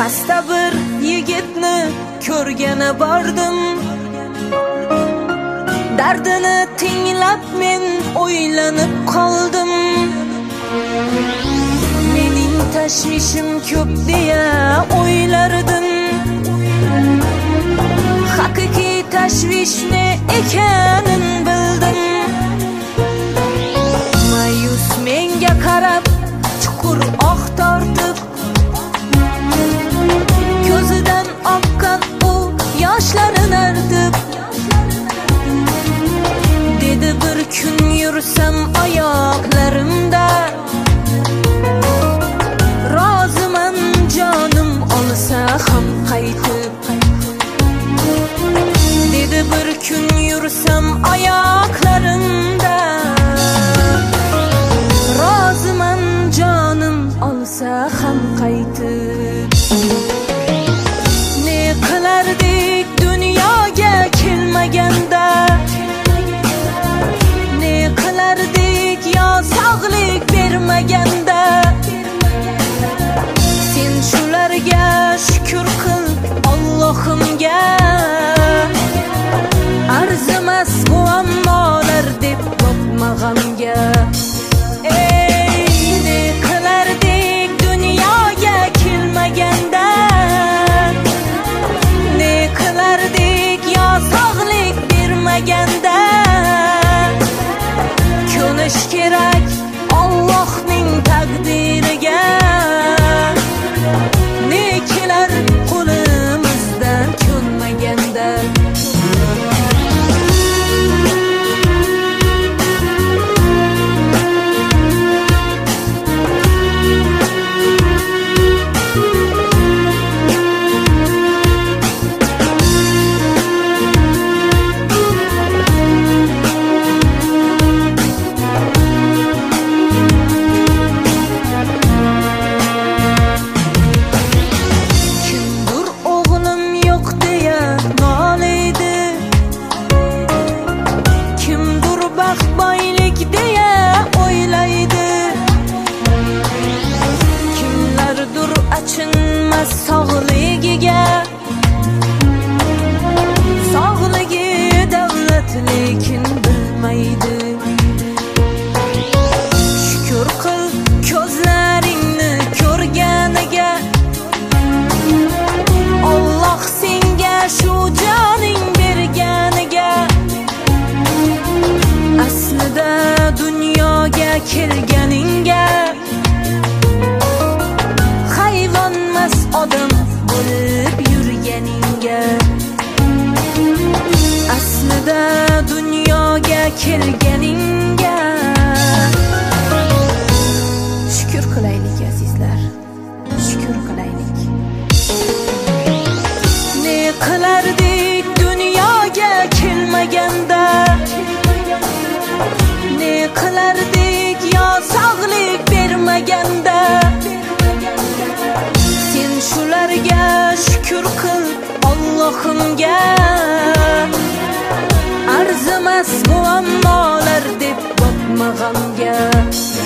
Xasta bir yigitni ko'rgani bordim. Dardini tinglab men o'ylanib qoldim. Mening tashvishim ko'p deya o'ylardim. Haqiqiy tashvish ne ekanini bildim. Mayus menga qarab chuqur oh tortib, ko'zidan oqqan u yoshlarini artib, dedi bir kun yursam oyoqlarimda, roziman jonim olsa ham qaytib. Dedi bir kun yursam oyoqlarimda, roziman jonim olsa ham qaytib. Ne qilardik dunyoga kelmaganda, ne qilardik yo sog'lik bermaganda. Sen shularga shukr qil Allohimga, arzimas muammolar deb boqmag'amga. Ne qilardik dunyoga kelmaganda, ne qilardik yo sog'lik bermaganda. Ko'nish kerak Allohning taqdiriga, ne kelar qo'limizdan ko'nmaganda. Sog'ligiga, sog'ligi davlat lekin bilmaydi. Shukr qil ko'zlaringni ko'rganiga, Alloh senga shu joning berganiga. Aslida dunyoga kelganingga hayvonmas odam bo'lib yurganingga. Aslida dunyoga kelganingga shukr qilaylik azizlar, shukr qilaylik. Ne qilardik dunyoga kelmaganda, ne qilardik yo sog'lik bermaganda. Sen shularga shukr qil Allohimga, arzimas muammolar deb boqmag'amga.